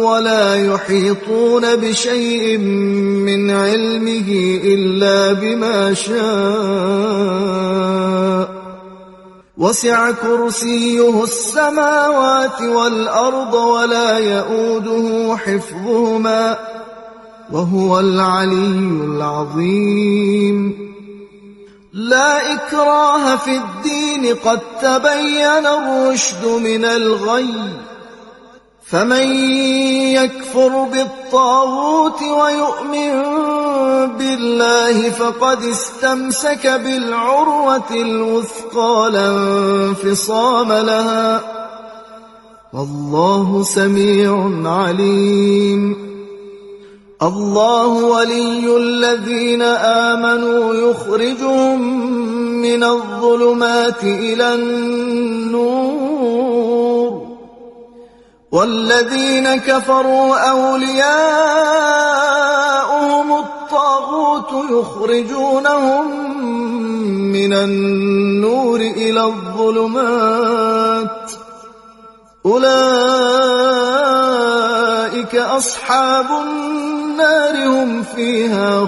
ولا يحيطون بشيء من علمه إلا بما شاء وسع كرسيه السماوات والأرض ولا يؤوده حفظهما وهو العلي العظيم لا إكراه في الدين قد تبين الرشد من الغي فمن يكفر بالطاغوت ويؤمن بالله فقد استمسك بالعروة الوثقى لا انفصام لها والله سميع عليم الله ولي الذين آمنوا يخرجهم من الظلمات إلى النور والذين كفروا أولياؤهم الطاغوت يخرجونهم من النور إلى الظلمات أولئك أصحاب النار هم فيها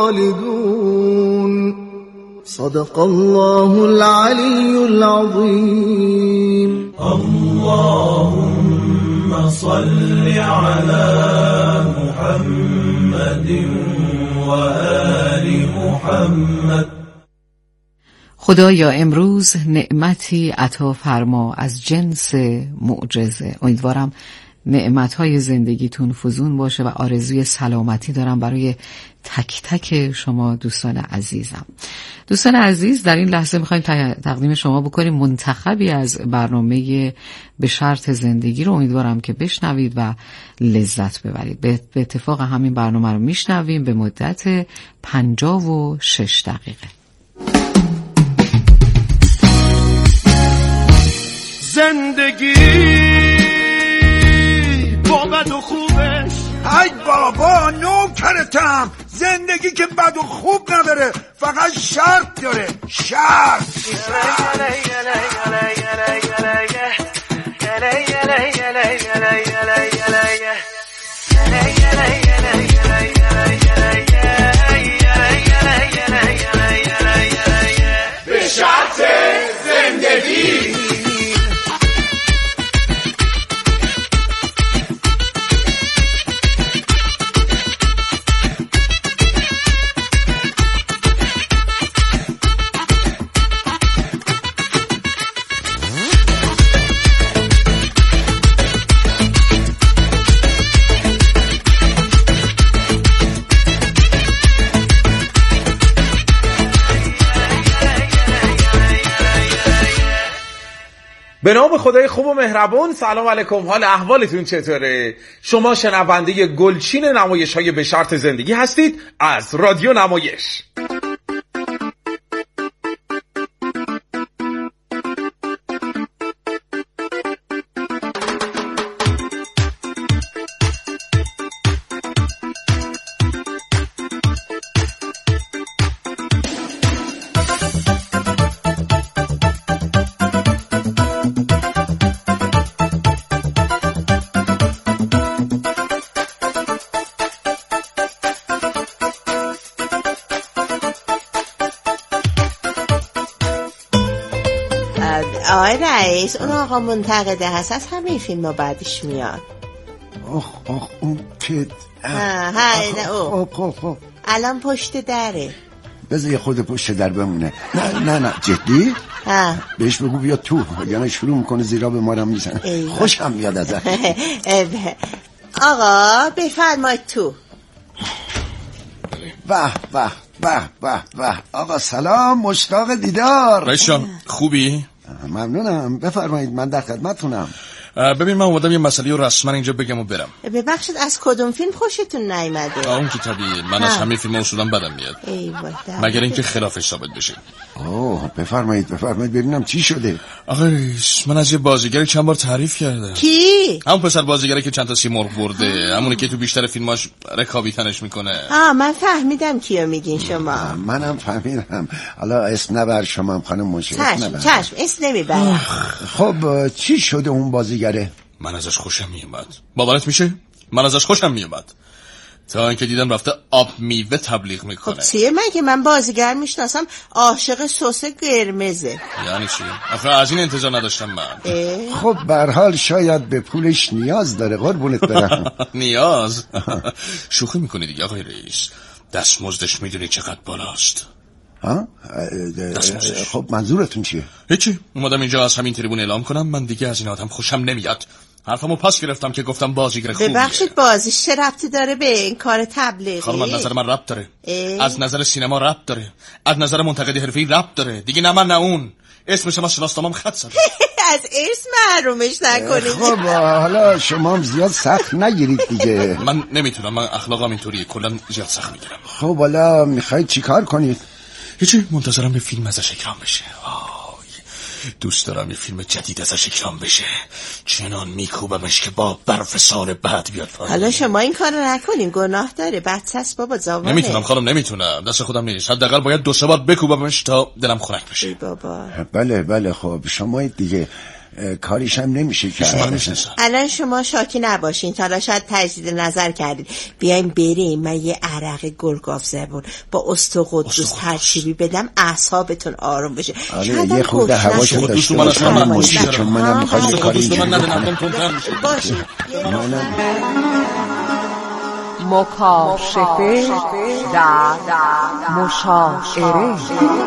خالدون صدق الله العلي العظيم اللهم صل على محمد وآل محمد. خدایا امروز نعمتی عطا فرما از جنس معجزه. امیدوارم نعمتهای زندگیتون فزون باشه و آرزوی سلامتی دارم برای تک تک شما دوستان عزیزم. دوستان عزیز، در این لحظه میخوایم تقدیم شما بکنیم منتخبی از برنامه به شرط زندگی رو. امیدوارم که بشنوید و لذت ببرید. به اتفاق همین برنامه رو میشنویم به مدت 56 دقیقه. زندگی با بد و خوبش، ای بابا نوکرتم. زندگی که بد و خوب نداره، فقط شرط داره. شرط به شرط زندگی. به نام خدای خوب و مهربون. سلام علیکم، حال احوالتون چطوره؟ شما شنونده گلچین نمایش‌های به شرط زندگی هستید از رادیو نمایش. آقای رئیس، اون آقا منتقده هست، از همه فیلم ها بعدش میاد. آخ اون که او الان پشت دره. بذار یه خود پشت در بمونه. نه جدی؟ بهش بگو بیا تو، یعنی شروع میکنه زیرا به ما رو میزنه. خوشم میاد ازش. آقا بفرمایید تو. به آقا سلام، مشتاق دیدار. رئیس جان خوبی؟ ممنونم، بفرمایید من در خدمتتونم. ببین من اومدم یه مسئله رو رسما اینجا بگم و برم. ببخشید از کدوم فیلم خوشتون نیامده؟ اون که طبیعیه، من از همه فیلم‌ها اصولا بدم میاد مگر اینکه خلافش ثابت بشه. بفرمایید ببینم چی شده. آقا من از یه بازیگری چند بار تعریف کردم. کی؟ همون پسر بازیگری که چند تا سیمرغ برده، همونی که تو بیشتر فیلماش رکابیتنش میکنه. من فهمیدم کیو میگین شما. منم فهمیدم. حالا اسم نبر شما خانم مشیر. چشم اسم نمیبرم. خب چی شده اون بازیگره؟ من ازش خوشم میومد. باورت میشه؟ من ازش خوشم میومد تا اینکه دیدم رفته آب میوه تبلیغ میکنه. خب چیه مگه؟ من بازیگر میشناسم عاشق سس قرمزه. یعنی چی؟ آخه از این انتظار نداشتم من. خب به هر حال شاید به پولش نیاز داره، قربونت برم. نیاز؟ شوخی میکنی دیگه آقای رئیس. دستمزدش میدونی چقدر بالاست؟ ها؟ خب منظورتون چیه؟ هیچی، اومدم اینجا از همین تریبون اعلام کنم من دیگه از این آدم خوشم نمیاد. حرفمو پس گرفتم که گفتم بازیگر خوبیه. ببخشید بازیش چه ربطی داره به این کار تبلیغی؟ خانم از نظر من ربط داره. از نظر سینما ربط داره. از نظر منتقد حرفه‌ای ربط داره. دیگه نه من نه اون. اسمش هم از شناسنامه‌ام خط زده. از ارث محرومش نکنید. خب حالا شما هم زیاد سخت نگیرید دیگه. من نمیتونم، من اخلاقم اینطوریه، کلا زیاد سخت میگیرم. خب حالا میخواید چیکار کنید؟ هیچی، منتظرم به فیلم ازش اکرام بشه. دوست دارم یه فیلم جدید ازش اکرام بشه. چنان میکوبمش که با برف سال بعد بیاد پایین. حالا شما این کارو نکنین، گناه داره، بچه‌ست بابا، زاوانه. نمیتونم خانم، نمیتونم، دست خودم نیست. حداقل باید 2-3 بار بکوبمش تا دلم خنک بشه. بابا بله خب شما دیگه کاریش هم نمیشه که شما میشناسم. الان شما شاکی نباشین، تا شاید تجدید نظر کردید. بیایم بریم من یه عرق گلگاف زبون با است و قدوس ترکیبی بدم اعصابتون آروم بشه. یه خورده هواشو داشته باشم. من موسیقی چون منم میخواد یه کاری باشه. مکاشفه در مشاعره.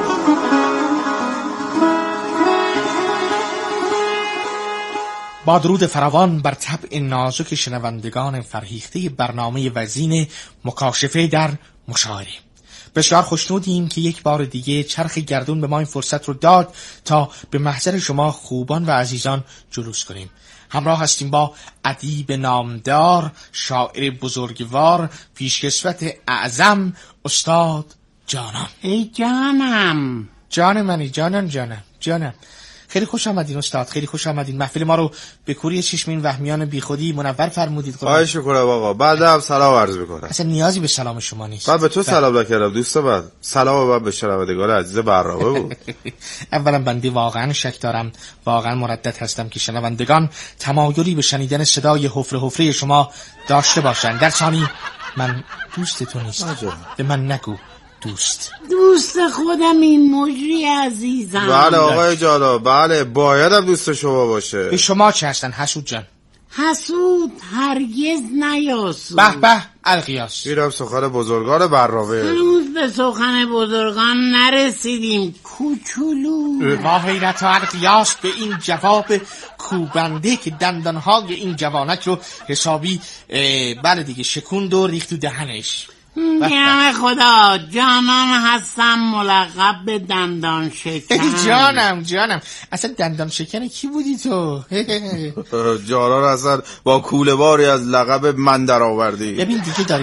با درود فراوان بر طبع نازک شنوندگان فرهیخته برنامه وزین مکاشفه در مشاعره. بسیار خوشنودیم که یک بار دیگه چرخ گردون به ما این فرصت رو داد تا به محضر شما خوبان و عزیزان جلوس کنیم. همراه هستیم با ادیب نامدار، شاعر بزرگوار، پیشکسوت اعظم، استاد جانان. ای جانم، جان منی، جانم. خیلی خوش آمدین استاد، خیلی خوش آمدین. محفل ما رو به کوری چشمین وهمیان بیخودی منور فرمودید. خواهش می‌کنم آقا. بعدم سلام عرض می‌کنم. اصلا نیازی به سلام شما نیست. من به تو سلام نکردم دوست من. سلام من به شنوندگان عزیز برنامه بود. اولا بنده واقعا شک دارم، واقعا مردد هستم که شنوندگان تمایلی به شنیدن صدای حفره شما داشته باشند. در ثانی من دوست تو نیستم. به من نگو دوست خودم این مجری عزیزم. بله آقای جانا، بله بایدم دوست شما باشه. به شما چه هستن حسود جان؟ حسود هرگز نیاسود. به القیاس. میرم سخن بزرگان برنامه. هنوز به سخن بزرگان نرسیدیم کوچولو. با حیرت و القیاس به این جواب کوبنده که دندانهای این جوانک رو حسابی بله دیگه شکوند و ریخت تو دهنش. بیام خدا، جانان هستم ملقب به دندان شکن. جانم اصلا دندان شکن کی بودی تو؟ جانان هستن با کوله باری از لقب من در آوردی. ببین دیگه داری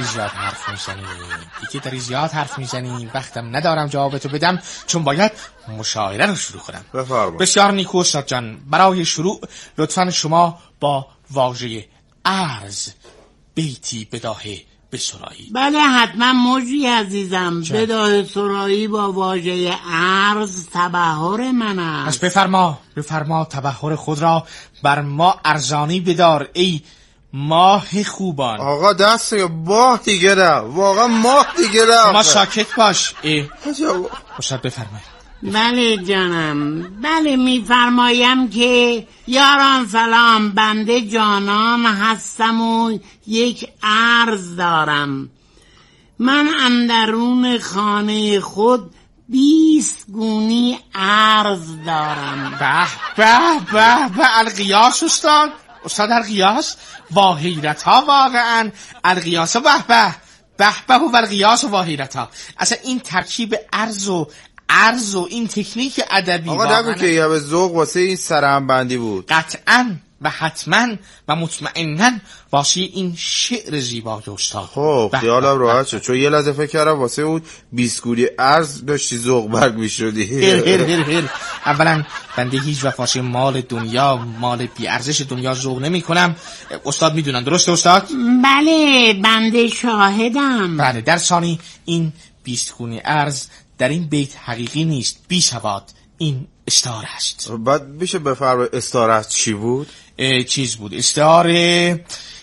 زیاد حرف میزنی. وقتم ندارم جوابتو بدم چون باید مشاعره رو شروع کنم. بفرمایید. بسیار نیکو استاد جان، برای شروع لطفاً شما با واژه ارز بیتی بداهه بسرایی. بله حتما مجری عزیزم. بداهه سرایی با واژه ارز تبحر من است. پس بفرما تبحر خود را بر ما ارزانی بدار ای ماه خوبان. آقا دست ماه دیگه نه، واقعا ماه دیگه نه. ما ساکت باش. استاد بفرمایید. بله جانم، بله میفرمایم که یاران سلام، بنده جانان هستم و یک عرض دارم. من اندرون خانه خود 20 گونی عرض دارم. به القیاس استاد القیاس با حیرت ها واقعا. القیاس به و القیاس و واحیرت ها. اصلا این ترکیب عرض و این تکنیک ادبی آقا نگو که یه به ذوق واسه این سرهم بندی بود. قطعاً و حتماً و مطمئناً واسه این شعر زیبای استاد. خب خیالم راحت شد، چون یه لحظه فکر کردم واسه اون 20 گونی ارز داشتی ذوق برگ می‌شدی. هر اولا بنده هیچ وقت واسه مال دنیا، مال بی ارزش دنیا ذوق نمی‌کنم. استاد میدونن درسته استاد؟ بله بنده شاهدم. بله در ثانی این 20 گونی ارز در این بیت حقیقی نیست، بی سواد، این استعاره است. بعد میشه بفرمایید استعاره چی بود؟ چیز بود استعاره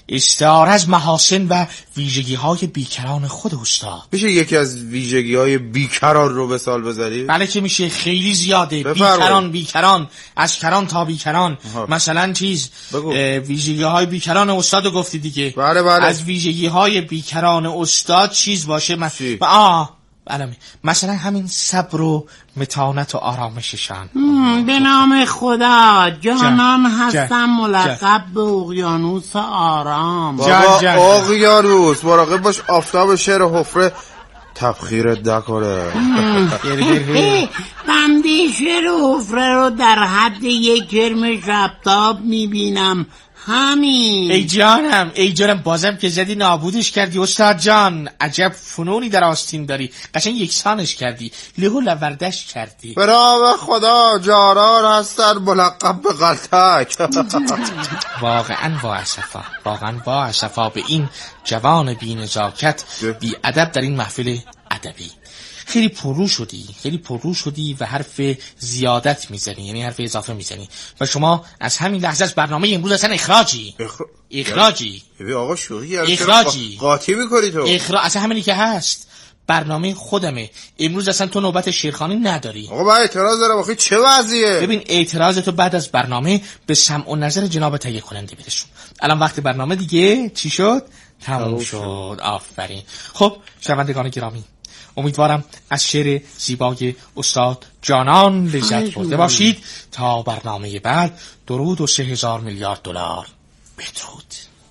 استعاره از محاسن و ویژگی های بیکران خود استاد. میشه یکی از ویژگی های بیکران رو به سال بذاری؟ بله که میشه، خیلی زیاده. بیکران از کران تا بیکران. مثلا ویژگی های بیکران استاد رو گفتی دیگه. بله. از ویژگی های بیکران استاد چیز باشه مثلا همین صبر و متانت و آرامششان. به نام خدا جانان هستم ملقب به اقیانوس آرام. بابا اقیانوس مراقب باش آفتاب شهر حفره تبخیرت نکنه. بنده شهر حفره رو در حد یک کرم شبتاب میبینم. همین. ای جانم بازم که زدی نابودش کردی استاد جان. عجب فنونی در آستین داری، قشنگ یکسانش کردی، له و لوردش کردی. به نام خدا جانان هستن ملقب به غلطک. واقعا با اسفا به این جوان بی نزاکت بی ادب در این محفل ادبی. خیلی پررو شدی و حرف زیادت میزنی، یعنی حرف اضافه میزنی و شما از همین لحظه از برنامه امروز اصلا اخراجی. آقا اخراجی قاطی میکنی تو. اصلا همینی که هست. برنامه خودمه امروز، اصلا تو نوبت شیرخوانی نداری. آقا من اعتراض دارم. آخه چه وضعیه؟ ببین اعتراض تو بعد از برنامه به سمع و نظر جناب تهیه کننده برسون. الان وقت برنامه دیگه چی شد؟ تموم شد. آفرین. خب شنوندگان گرامی، امیدوارم از شعر زیبای استاد جانان لذت برده باشید. تا برنامه بعد، درود و 3000 میلیارد دلار بدرود.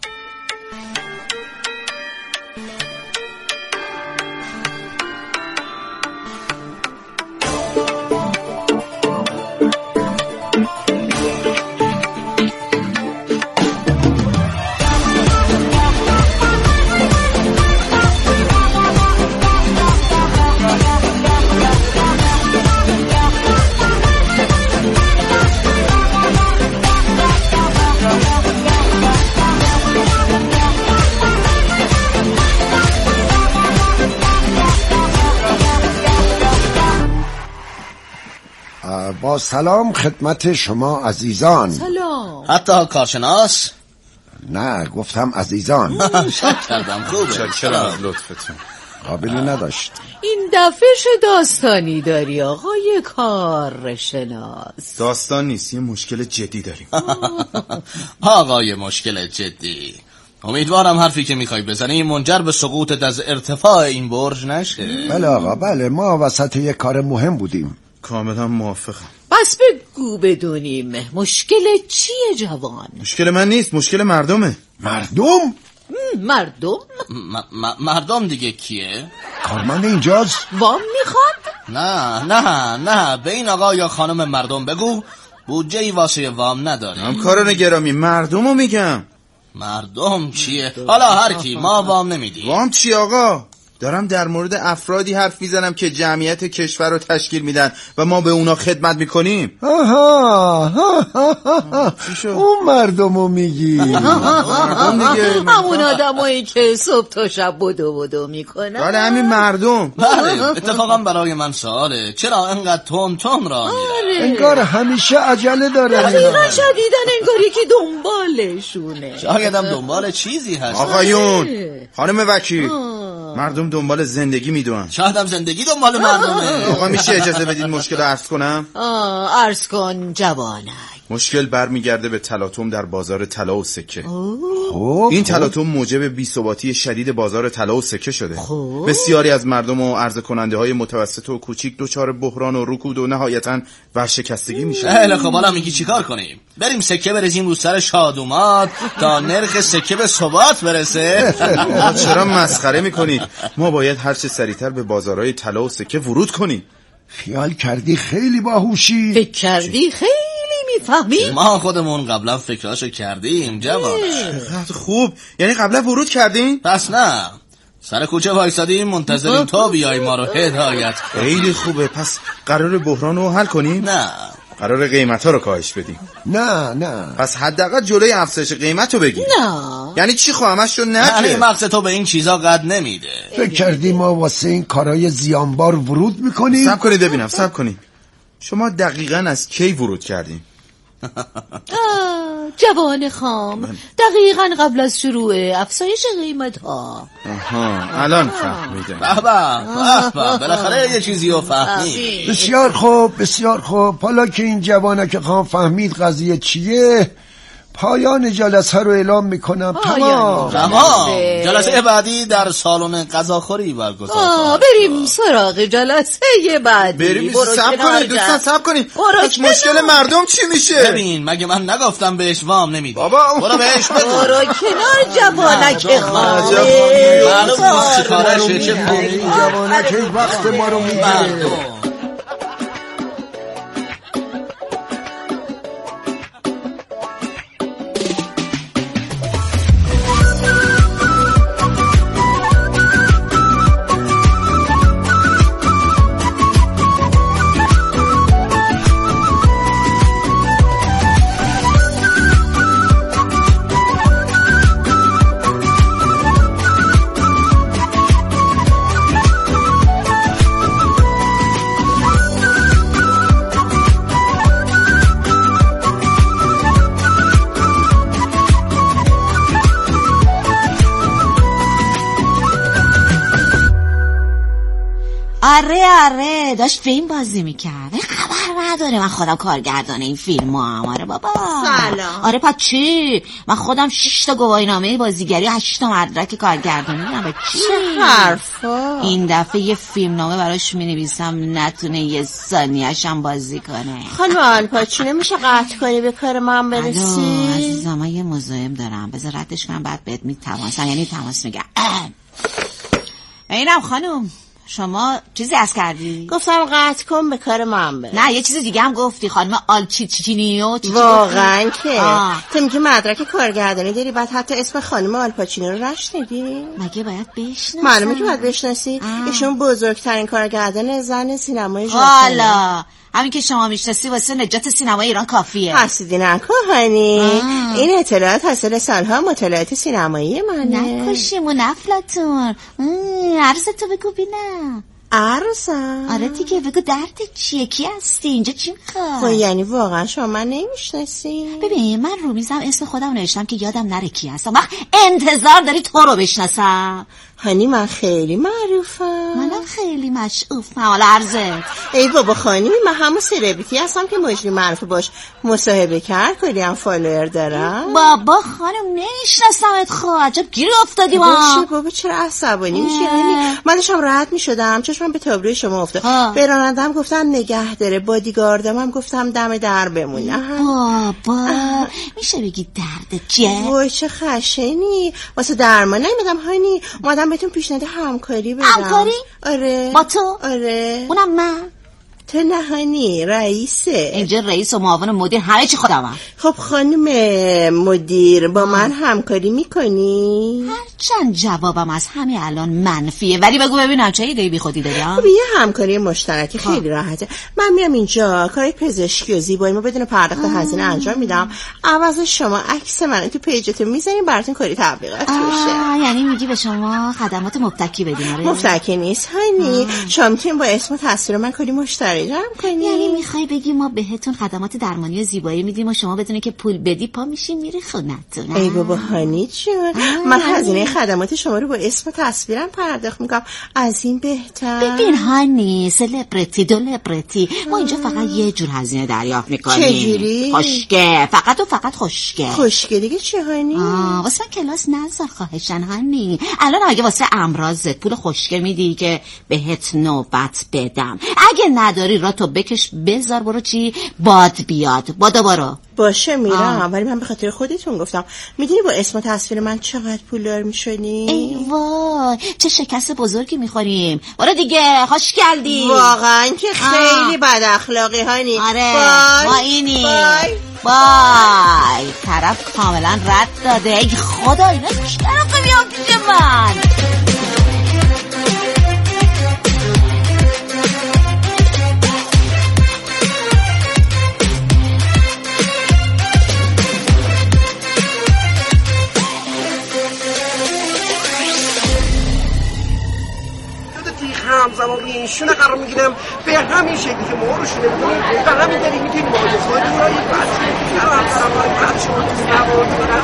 با سلام خدمت شما عزیزان. سلام. حتی کارشناس؟ نه گفتم عزیزان. کردم خوبه. چرا از لطفتون قابلی نداشت. این دفعه داستانی داری آقای کارشناس؟ داستان نیست، یه مشکل جدی داریم. آقای مشکل جدی. امیدوارم حرفی که میخوای بزنی منجر به سقوطت از ارتفاع این برج نشه. بله آقا بله، ما وسط یک کار مهم بودیم. کاملا موافقم. بس بگو بدونیم مشکل چیه جوان؟ مشکل من نیست، مشکل مردمه. مردم؟ مردم دیگه کیه؟ کارمند اینجاست؟ وام میخواد؟ نه به این آقا یا خانم مردم بگو بودجه‌ای واسه وام نداریم. همکاران گرامی مردمو میگم. مردم چیه؟ حالا هر کی، ما وام نمیدیم. وام چی آقا؟ دارم در مورد افرادی حرف میزنم که جمعیت کشور رو تشکیل میدن و ما به اونا خدمت میکنیم. اون مردمو میگی؟ همون آدمایی که صبح تا شب بدو میکنن. بله همین مردم. بله اتفاقا برای من سواله چرا انقدر تون راه میرن؟ انگار همیشه عجله دارن. دقیقا شدیدن انگار یکی دنبالشونه. شایدم دنبال چیزی هست. آقایون خانم وکیل، مردم دنبال زندگی میدونن. شاید هم زندگی دنبال مردمه. آقا میشه اجازه بدین مشکل رو عرض کنم؟ عرض کن جوانک. مشکل برمیگرده به تلاطم در بازار طلا و سکه. این تلاطم موجب بی‌ثباتی شدید بازار طلا و سکه شده. بسیاری از مردم و عرضه کننده های متوسط و کوچیک دچار بحران و رکود و نهایتاً ورشکستگی میشن. خب حالا میگی چیکار کنیم؟ بریم سکه بریزیم رو سر شادومات تا نرخ سکه به ثبات برسه؟ چرا مسخره میکنید؟ ما باید هر چه سریعتر به بازارهای طلا و سکه ورود کنیم. خیال کردی خیلی باهوشی. فکر کردی خیلی میفهمی؟ ما خودمون قبلا فکراشو کردیم جوان. خوب، یعنی قبلا ورود کردیم؟ پس نه، سر کوچه وایسادیم منتظریم تو بیای ما رو هدایت کنی. خیلی خوبه. پس قرار بحران رو حل کنیم؟ نه، قرار قیمتا رو کاهش بدیم. نه پس حداقل جلوی افزایش قیمت رو بگیر. نه یعنی چی خواهمش رو یعنی مغز تو به این چیزا قد نمیده. فکر کردی ما واسه این کارهای زیانبار ورود میکنیم؟ صبر کنید ببینم، صبر کنید. شما دقیقاً از کی ورود کردین؟ جوان خام، دقیقاً قبل از شروع افزایش قیمت ها. الان فهمیدم. بابا بالاخره یه چیزی رو فهمید. بسیار خوب بسیار خوب. حالا که این جوانک خام فهمید قضیه چیه، پایان جلسه رو اعلام میکنم. تمام. جلسه بعدی در سالن غذاخوری برگزار. بریم سراغ جلسه بعدی. بریم. صبر کنید. مشکل مردم چی میشه؟ ببین مگه من نگفتم بهش وام نمیدی؟ بابا برو بهش بگو. برو کنار جوانک خام. معلوم نیست کارشه چه جوانک وقت ما رو میگیره. آره داشت فیلم بازی میکرد. خبر نداره من خودم کارگردان این فیلم هم. آره بابا سلام. آره پا چی؟ من خودم 6 تا گواهینامه بازیگری 8 تا مدرک کارگردانی دارم. به چی؟ چه حرفا؟ این دفعه یه فیلم نامه براش مینویسم نتونه یه ثانیه‌اش هم بازی کنه. خانم آلپاچینو میشه قطع کنی به کار من برسی؟ عزیزم من یه مزاحم دارم بذار ردش کنم بعد بهت میتوانسم یعنی تماس میگم. اینم خانم شما چیزی از کردی؟ گفتم قطع کن به کار من بره. نه یه چیز دیگه هم گفتی خانم آلچیچینیو. واقعا که تو میگی مدرک کارگردانی داری بعد حتی اسم خانم آلپاچینو رو نشنیدی؟ مگه باید بشناسم؟ معلومه که باید بشناسی. ایشون بزرگترین کارگردان زن سینمای ژاپن. حالا همین که شما میشناسی واسه نجات سینمای ایران کافیه. حسودی نکن هانی. این اطلاعات حاصل سالها مطالعات سینمایی منه. نکشیمون افلاطون. عرضتو بگو بینم. عرضم؟ آره دیگه بگو درد چیه؟ کی هستی؟ اینجا چی میخواد؟ خب یعنی واقعا شما من نمیشناسی؟ ببین من رو میزم اسم خودم نوشتم که یادم نره کی هستم. وقت انتظار داری تو رو بشناسم؟ هانی من خیلی معروفم. منم خیلی مشعوفم. حالا عرضت. ای بابا خانمی من همون سلبریتی هستم که مجری معروف باش مصاحبه کرد. کلی هم فالوور دارم. بابا خانم نمیشناسمت. خب عجب گیر افتادی ما. بابا چرا عصبانی میشی؟ من داشتم راحت میشدم چشمم به تابلوی شما افتاد. به راننده‌ام گفتم نگه داره، بادیگاردم هم گفتم دم در بمونه. بابا میشه بگی درد چیه؟ وای چه خشنی. واسه درمان نمیدم هانی. اومدم بهتون پیشنهاد همکاری بدم. همکاری؟ آره. با تو؟ آره. اونم من؟ تو نهانی رئیسه. اینجا رئیس و معاون مدیر همه چی خودمم. خب خانم مدیر با من همکاری میکنی؟ هرچند جوابم از همین الان منفیه ولی بگو ببینم چه ایده بی خودی دارم. خب یه همکاری مشترکی خیلی راحته. من میام اینجا کار پزشکی و زیبایی ما بدون پرداخت هزینه انجام میدم. عوض شما عکس منو تو پیجتون میذاریم براتون کاری تبلیغات بشه. یعنی میگی به شما خدمات مبتکی بدیم؟ آره مبتکی نیست هانی. شما میتونین با اسم و تصویر من کاری مشترک جمع کنی. یعنی میخوای بگی ما بهتون خدمات درمانی و زیبایی میدیم و شما بدونه که پول بدی پا میشین میری خونتون؟ ای بابا هانی جون من هزینه خدمات شما رو با اسم و تصویرم پرداخت میکنم. از این بهتر. ببین هانی سلبریتی دولبریتی ما اینجا فقط یه جور هزینه دریافت میکنیم. چجوری؟ خشکه فقط و فقط خشکه. خشکه دیگه چه هانی؟ واسه من کلاس نذار خواهشن هانی. الان اگه واسه امراضت پول خشکه میدی که بهت نوبت بدم. اگه نداری را تو بکش بذار برو چی باد بیاد. بادا برو. باشه میرم ولی من به خاطر خودتون گفتم. میدونی با اسم و تصویر من چقدر پولدار میشدی؟ ای وای چه شکست بزرگی میخوریم. برو دیگه خوش کردی. واقعا که خیلی بد اخلاقی هانی. آره ما اینی بای طرف کاملا رد داده. ای خدا اینا چرا میام پیش من؟ میندازم و روی این شونه قرار میگیرم به همین شکلی که ما رو شونه میکنیم و همین دلیل میتونیم مایزهای دورایی بچه در همسرمای بچه رو نوار کنم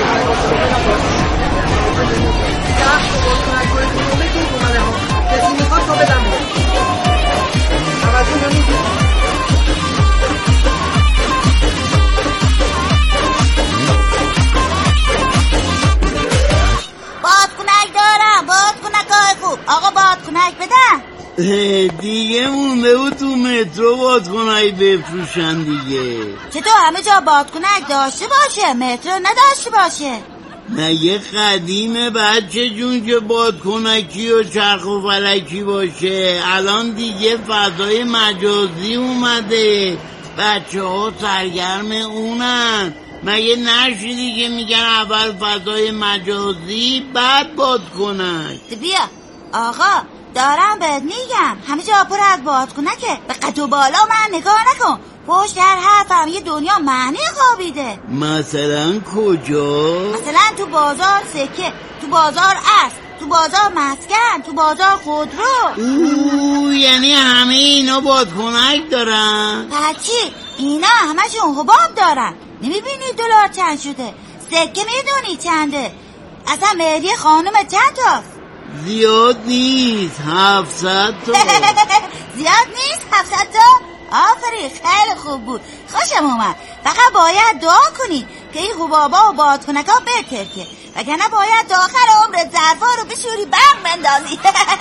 بادکنک دارم، بادکنک های خوب. آقا بادکنک بدن. دیگه مونده بود تو مترو بادکنک بفروشن دیگه. چطور همه جا بادکنک داشته باشه مترو نداشته باشه؟ مگه قدیمه بچه جون که بادکنکی و چرخ و فلکی باشه؟ الان دیگه فضای مجازی اومده، بچه ها سرگرم اونن. مگه نشیدی که میگن اول فضای مجازی بعد بادکنک؟ بیا آقا دارم بهت میگم همه جا پر از بادکنکه. به قد و بالا من نگاه نکن، پشت هر حرفم یه دنیا معنی خوابیده. مثلا کجا؟ مثلا تو بازار سکه، تو بازار اسب، تو بازار مسکن، تو بازار خودرو. یعنی همه اینا بادکنک دارن؟ بچی اینا همشون حباب دارن. نمیبینی دلار چند شده؟ سکه میدونی چنده؟ اصلا مهریه خانوم چند تاست؟ زیاد نیست، 700 تا. زیاد نیست 700 تا؟ آفرین خیلی خوب بود، خوشم اومد. فقط باید دعا کنی که این حبابا و بادکنکا بترکه، وگرنه باید تا آخر عمرت ظرفا رو بشوری برق بندازی.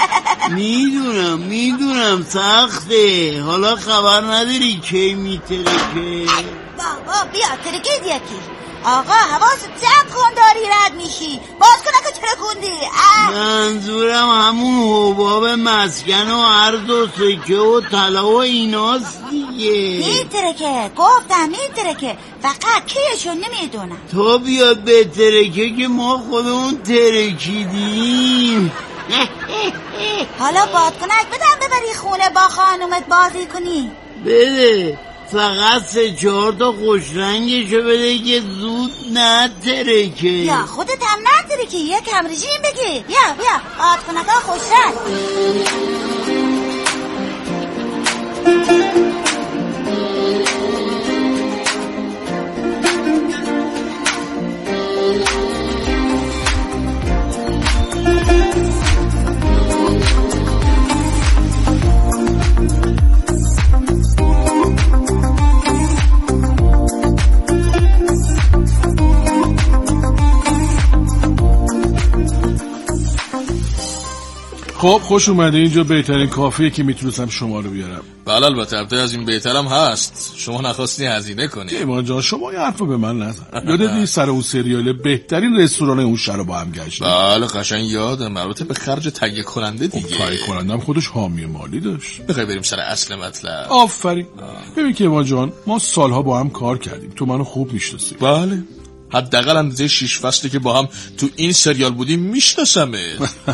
میدونم سخته. حالا خبر نداری کی میترکه؟ بابا بیا ترکید یکی. آقا حواست جمع کن داری رد میشی، بادکنکو ترکوندی. منظورم همون حباب مسکن و ارز و سکه و طلا و ایناست دیگه. میترکه، گفتم میترکه، فقط کیشون نمیدونم. تو بیاد به ترکه که ما خودمون ترکیدیم. حالا بادکنک بدم ببری خونه با خانومت بازی کنی؟ بده، فقط 3-4 تا خوش رنگشو بده که زود نترکه. یا خودت هم نترکه، یکم رژیم بگی. بیا بادکنکا خوش رنگ. خب خوش اومده، اینجا بهترین کافیه که میتونستم شما رو بیارم. بله البته البته از این بهترم هست، شما نخواستی هزینه کنی. ایمان جان شما یه حرفو به من نزن. یادت نیست سر اون سریال بهترین رستوران اون شهر رو با هم گشتیم؟ بله قشنگ یادم، البته به خرج تهیه کننده دیگه. تهیه کنندم خودش حامی مالی داشت. بخوای بریم سر اصل مطلب. آفرین. ببین که ایمان جان ما سالها با هم کار کردیم، تو منو خوب میشناسی. بله حداقل اندازه 6 فصلی که با هم تو این سریال بودیم میشناسمه.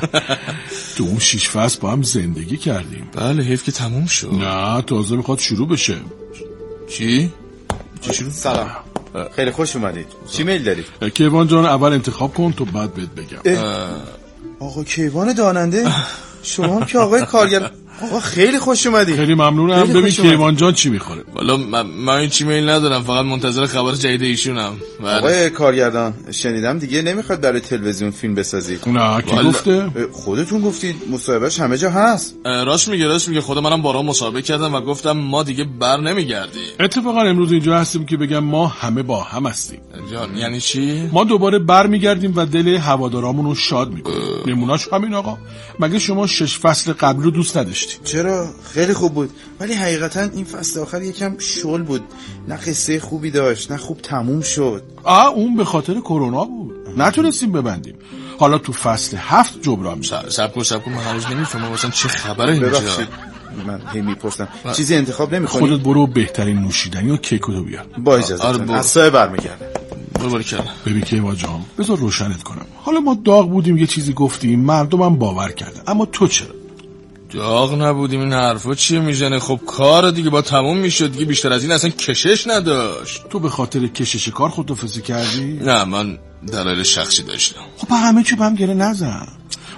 تو اون 6 فصل با هم زندگی کردیم. بله حیف که تموم شد. نه تازه میخواد شروع بشه. چی شروع؟ سلام، خیلی خوش اومدید. چی میل دارید؟ کیوان جان اول انتخاب کن تو بعد بهت بگم. آقا کیوان داننده؟ شما هم که آقای کارگر. آقا خیلی خوش اومدید. خیلی ممنونم. ببین کیوان جان چی میخوره. والا من چی میل ندارم، فقط منتظر خبر جدید ایشونم. آقای کارگردان شنیدم دیگه نمیخواد برای تلویزیون فیلم بسازید. نه کی گفته؟ خودتون گفتید مصاحبهش همه جا هست. راست میگه خود منم بارها مصاحبه کردم و گفتم ما دیگه بر نمیگردیم. اتفاقا امروز اینجا هستیم که بگم ما همه با هم هستیم. یعنی چی؟ ما دوباره بر میگردیم و دل هوادارامون رو شاد میکنیم. نمونهش همین آقا. مگه شما 6 فصل قبل رو دوست نداشتی؟ چرا؟ خیلی خوب بود، ولی حقیقتا این فصل آخر یکم شل بود. نه قصه خوبی داشت نه خوب تموم شد. اون به خاطر کرونا بود، نتونستیم ببندیم. حالا تو فصل 7 جبران میشه. صبر کن من هنوز نمیفهمم مثلا چه خبره اینجا. من هی میپرسم چیزی انتخاب نمی‌کنی؟ خودت برو بهترین نوشیدنی و کیکو بیار. با اجازهتون از سایه برمیگردم. ببین کیوان جان بذار روشنت کنم. حالا ما داغ بودیم یه چیزی گفتیم مردمم باور کردن، اما تو چرا؟ داغ نبودیم این حرفا چیه میزنه؟ خب کار دیگه با تموم میشد دیگه، بیشتر از این اصلا کشش نداشت. تو به خاطر کشش کار خودتو فزی کردی؟ نه من دلایل شخصی داشتم. خب همه چی با هم گره نزن.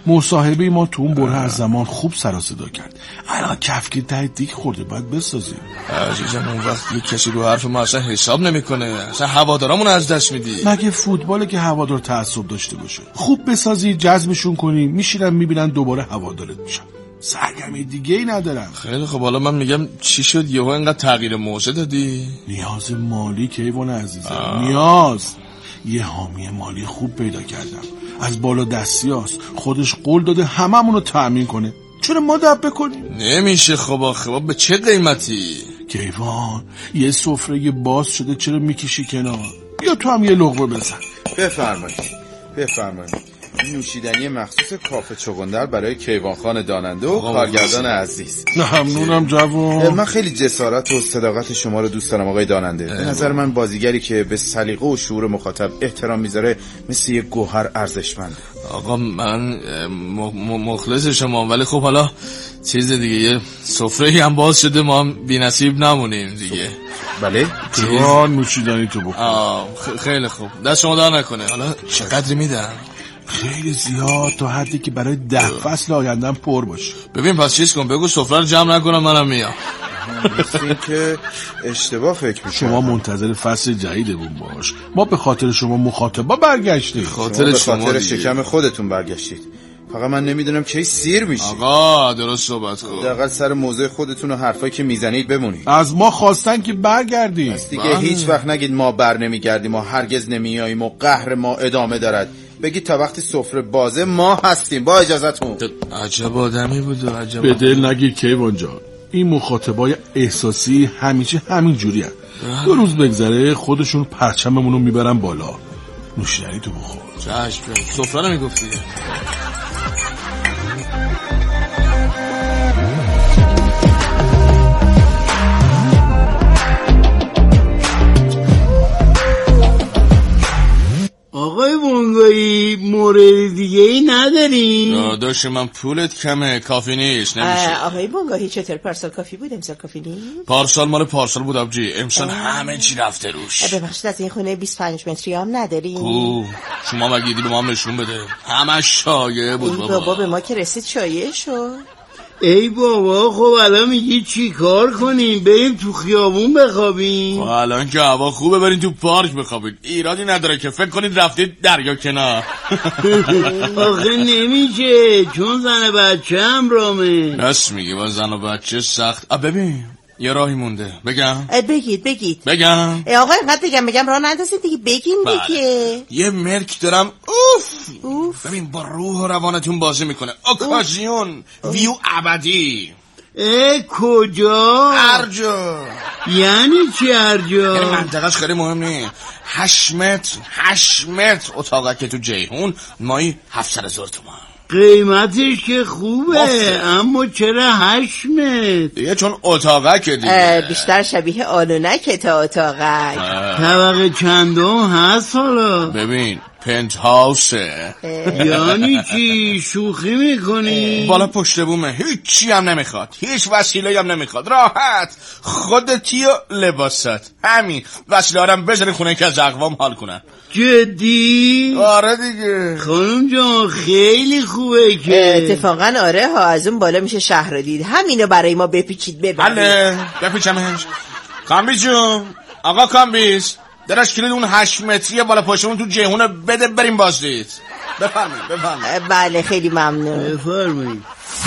مصاحبه ما تو اون بره از زمان خوب سر و صدا کرد. الان کفگیر ته دیگ خورده، باید بسازیم. عزیزم اون وقت یک کسی رو حرف ما اصلا حساب نمیکنه، اصلا هوادارامون از دست میدی. مگه فوتباله که هوادار تعصب داشته باشه؟ خوب بسازی، جذبشون کنی، میشینن میبینن دوباره هوادارت میشن. سرگرمی دیگه ای ندارم. خیلی خب، حالا من میگم چی شد یهو اینقدر تغییر موضع دادی؟ نیاز مالی کیوان عزیزم، نیاز. یه حامی مالی خوب پیدا کردم، از بالا دستیاست، خودش قول داده هممونو تأمین کنه. چرا ما دب بکنیم؟ نمیشه. خب به چه قیمتی؟ کیوان یه سفره باز شده، چرا میکشی کنار؟ یا تو هم یه لقمه بزن. بفرمایید نوشیدنی مخصوص کافه چغندر برای کیوان خان داننده و کارگردان عزیز. ممنونم جوان. من خیلی جسارت و صداقت شما رو دوست دارم آقای داننده. به نظر من بازیگری که به سلیقه و شعور مخاطب احترام میذاره مثل یه گوهر ارزشمنده. آقا من مخلص شما، ولی خب حالا چیز دیگه، یه سفره‌ای هم باز شده، ما هم بی‌نصیب نمونیم دیگه. بله جوان نوشیدنی تو بخور. خیلی خوب، دست شما در نکنه. حالا چقدر میدن؟ خیلی زیاد، تا حدی که برای 10 فصل آیندن پر باشه. ببین پس چیز کن، بگو سفره رو جمع نکنم، منم میام. مثل که اشتباه فکر میکنم. شما منتظر فصل جدیدمون باش، ما به خاطر شما مخاطبا برگشتیم. به خاطر شکم خودتون برگشتید. فقط من نمیدونم کی سیر میشه. آقا درست صحبت کن، حداقل سر موضوع خودتون و حرفایی که میزنید بمونید. از ما خواستن که برگردیم. پس دیگه هیچ وقت نگید ما بر نمیگردیم، ما هرگز نمیاییم و قهر ما ادامه دارد. بگید تا وقتی سفره بازه ما هستیم. با اجازهتون. عجب آدمی بود. عجب. به دل نگیر کیوان جان، این مخاطبای احساسی همیشه همین جوری هست. 2 روز بگذره خودشون پرچممونو میبرن بالا. نوشیدنی تو بخور. چشم. سفره رو میگفتی؟ آقای بونگایی مورد دیگه ای نداریم؟ داداش من پولت کمه، کافی نیست، نمیشه. آقای بونگایی چطور پارسال کافی بود امسال کافی نیست؟ پارسال مال پارسال بود آبجی، امسال همه چی رفته روش. ببخشید از این خونه 25 متری هم نداریم؟ شما مگیدی به ما هم نشون بده، همه شایعه بود بابا. به ما که رسید شایعه شد. ای بابا، خب الان میگی چی کار کنیم؟ بریم تو خیابون بخوابیم؟ خب الان که هوا خوبه بریم تو پارک بخوابید، ایرادی نداره که فکر کنید رفتید دریا کنار. آخه نمیشه، چون زن بچه هم رامه. راست میگی، با زن و بچه سخت. ببین یه راهی مونده، بگم؟ بگید بگم؟ آقا اینقدر بگم راه نندازید دیگه، بگین دیگه. یه ملک دارم اوف. ببین با روح و روانتون بازی میکنه. اوکازیون ویو ابدی. کجا؟ هر جا. یعنی چی هر جا؟ یعنی منطقهش خیلی مهم نیست. 8 متر اتاقه که تو جیهون، مایی 700,000 تومان. قیمتش که خوبه، اما چرا 8 متر؟ دیگه چون اتاقه که دیگه بیشتر شبیه آلونکه تا اتاقه. طبقه چندم هست حالا؟ ببین پنت هاوسه. یعنی چی؟ شوخی میکنی؟ بالا پشت بومه، هیچی هم نمیخواد، هیچ وسیله هم نمیخواد، راحت خودتی و لباست، همین وسیله هم بذاری خونه که از اقوام حال کنن. جدی؟ آره دیگه خانم جان خیلی خوبه که. اتفاقا آره ها، از اون بالا میشه شهر رو دید. همینو برای ما بپیچید ببرید. بله بپیچمش. کامبیز جون، آقا کامبیز، درش کلید اون 8 متری بالا پشتمون تو جیهونه بده بریم بازدید. بفرمایید. بله خیلی ممنون. بفرمایید.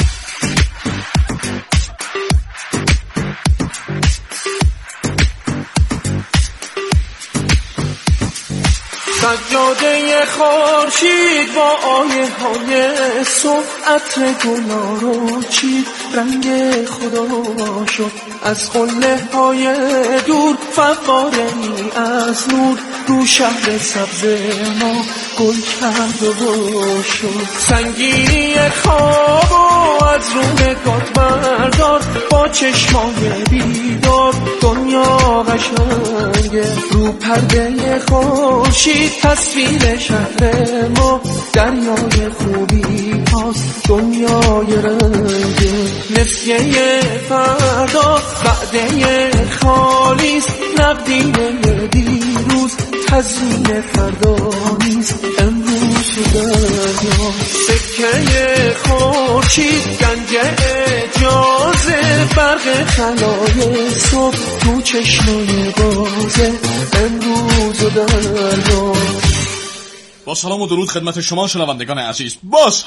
سجاده خورشید با آیه های صبح عطر گلا رو چید، رنگ خدا شد از قله های دور، فقاره‌ای از نور رو شهر سبز ما گل کرد و شد. سنگینی خواب و از رو نگات بردار، با چشمای بیدار دنیا قشنگه، رو پرده خورشید تصویر شهر ما، دریای خوبی هاست دنیای رنگه، نسیه فردا وعده خالیست، نقدینه دیروز تزیین فردا نیست، امروز و دریا، سکه خورشید گنج اجازه، برق طلای صبح تو چشمای بازه، امروز و دریا. با سلام و درود خدمت شما شنوندگان عزیز، باز